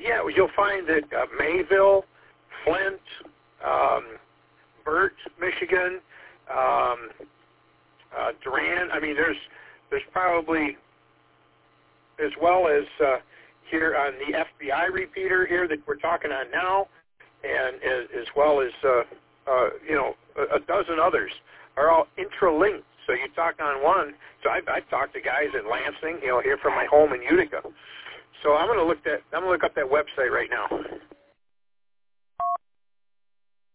Yeah, you'll find that Mayville, Flint, Burt, Michigan, Durand. I mean, there's probably, as well as here on the FBI repeater here that we're talking on now, and as well as a dozen others are all intralinked. So you talk on one. So I've talked to guys in Lansing, here from my home in Utica. So I'm going to look up that website right now.